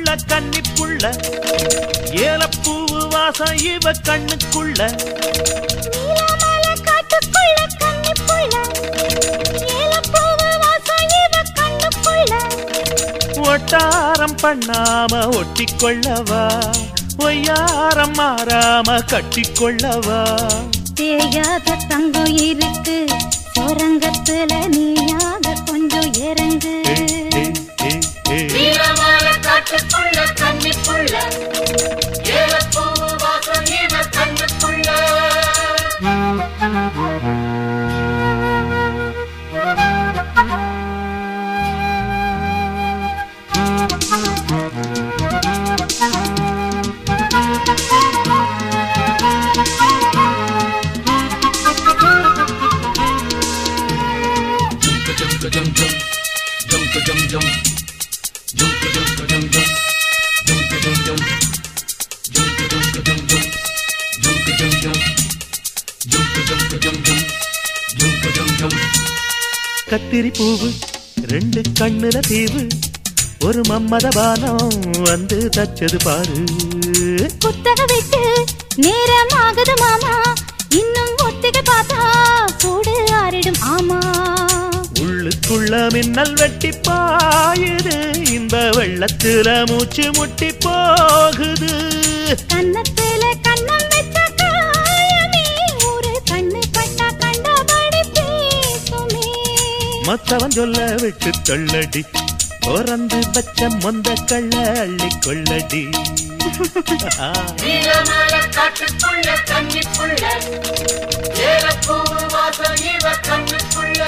கன்னிப்புள்ள ஏலப்பூவு வாசம் இவ கண்ணுக்குள்ள ஒட்டாரம் பண்ணாம ஒட்டிக்கொள்ளவா ஒய்யாரம் மாறாம கட்டிக்கொள்ளவா தேயாத தங்கம் இருக்கு சுரங்கத்துல நீயாக கொஞ்சம் இறங்கு காட்டுக்குள்ள கன்னிப்புள்ள ஏலப்பூவு வாசம் இவ கண்ணுக்குள்ள கத்திரி பூவு ரெண்டு கண்ணுல தீவு ஒரு மம்மத பானம் வந்து தச்சது பாரு குத்தக விட்டு நேரமாகுது மாமா இன்னும் ஒத்திகை பார்த்தா சூடு ஆறிடும் ஆமா உள்ளுக்குள்ள மின்னல் வெட்டி பாயுது இந்த வெள்ளத்துல மூச்சு முட்டி போகுது கன்னத்துல கண்ணம் வச்ச காயமே ஒரு கண்ணு பட்டா கண்டபடி பேசுமே மத்தவன் சொல்ல விட்டு தள்ளடி பிறந்து பச்ச மொந்த கள்ள அள்ளி கொள்ளடி காட்டுக்குள்ள கன்னிப்புள்ள ஏலப்பூவு வாசம் இவ கண்ணுக்குள்ள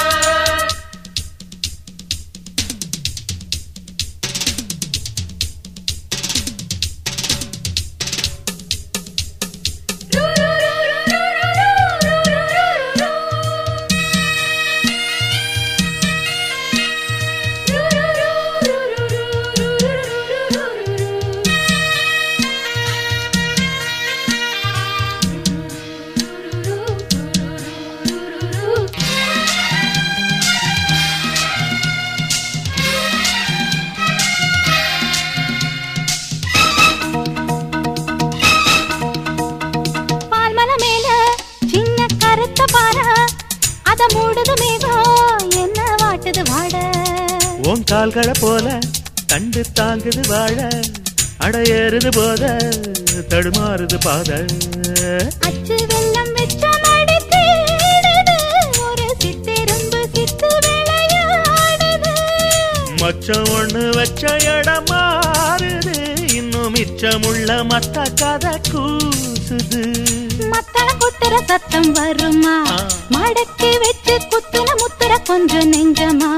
உன் கால்களை போல கண்டு தாங்குது வாழ அடையேறுது போத தடுமாறுது பாத அச்சு வெள்ளம் வெச்ச மடி தேடுது ஒரு சித்தெரும்பு சித்து விளையாடுது மச்சம் ஒண்ணு வச்ச இடம் மாறுது இன்னும் மிச்சமுள்ள மத்த கதை கூசுது மத்தள குத்துற சத்தம் வருமா மடக்கி வச்சு குத்துன முத்துற கொஞ்சம் நெஞ்சமா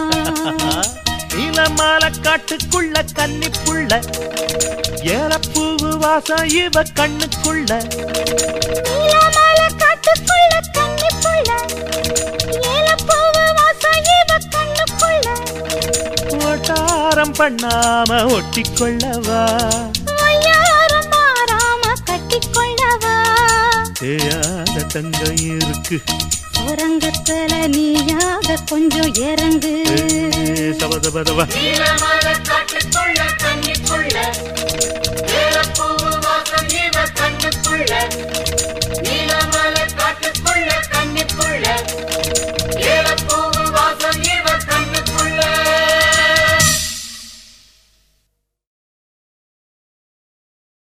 இளமால காட்டுக்குள்ள கன்னிப்புள்ள ஏலப்பூவு வாசம் இவ கண்ணுக்குள்ள இளமால காட்டுக்குள்ள கன்னிப்புள்ள ஏலப்பூவு வாசம் இவ கண்ணுக்குள்ள ஒட்டாரம் பண்ணாம ஒட்டிக்கொள்ளவா ஒய்யாரம் மாறாம கட்டிக்கொள்ளவா தேயாத தங்கம் இருக்கு சுரங்கத்துல நீயாக கொஞ்சம் இறங்கு சபதபதவா இளமால காட்டுக்குள்ள கன்னிப்புள்ள